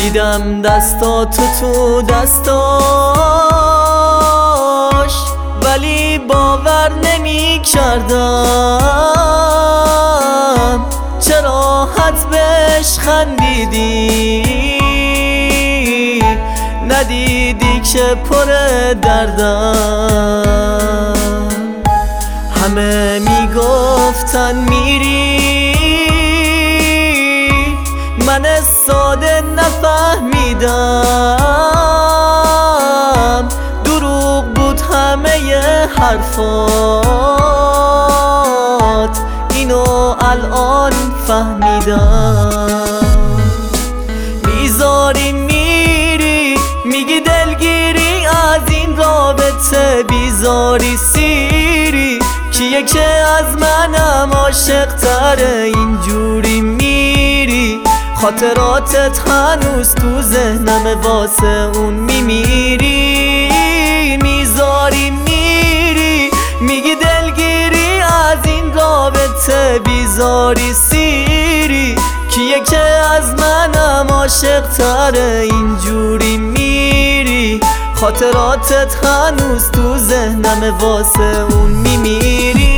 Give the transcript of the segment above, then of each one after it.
دیدم دستاتو تو دستاش، ولی باور نمی کردم چرا حد بهش خندیدی، ندیدی که پر دردم. همه میگفتن میری، من ساده نفهمیدم دروغ بود همه حرفات، اینو الان فهمیدم. میذاری میری میگی دلگیری از این رابطه، بیزاری سیری کیه که از منم عاشق تره، اینجوری میری خاطراتت هنوز تو ذهنم واسه اون میمیری. میذاری میری میگی دلگیری از این رابطه، بیزاری سیری کیه که از منم عاشق تره، اینجوری میری خاطراتت هنوز تو ذهنم واسه اون میمیری.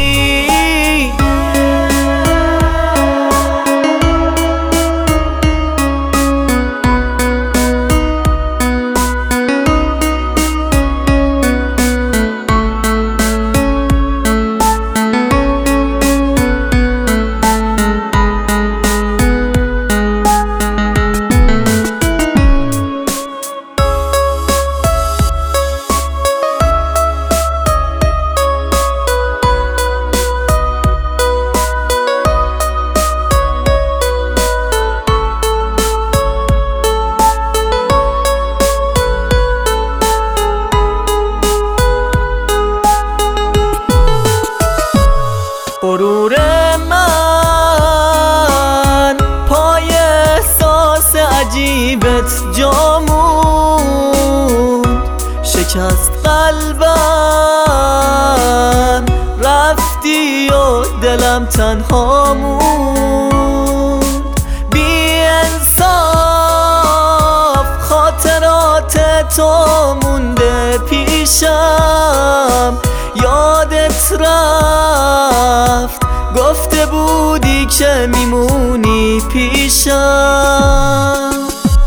غرور من پای احساس عجیبت جا موند، شکست قلبم رفتی و دلم تنها موند. بی انصاف خاطرات تو مونده پیشم، یادت رفت گفته بودی که میمونی پیشم.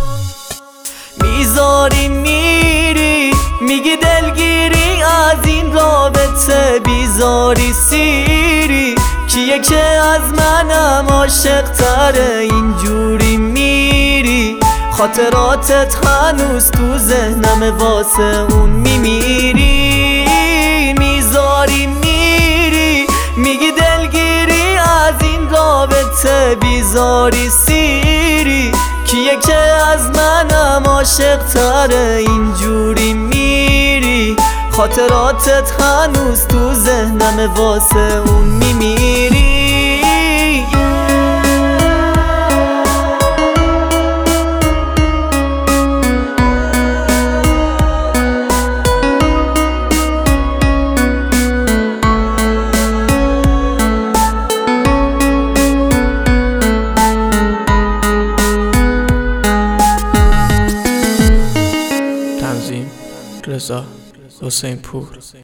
میذاری میری میگی دلگیری از این رابطه، بیزاری سیری کیه که از منم عاشق تره، اینجوری میری خاطراتت هنوز تو ذهنم واسه اون میمیری. میذاری میری میگی دلگیری از این رابطه، بیزاری سیری کیه که از منم عاشق تره، اینجوری میری خاطراتت هنوز تو ذهنم واسه اون میمیری. تنظیم رضا حسین پور.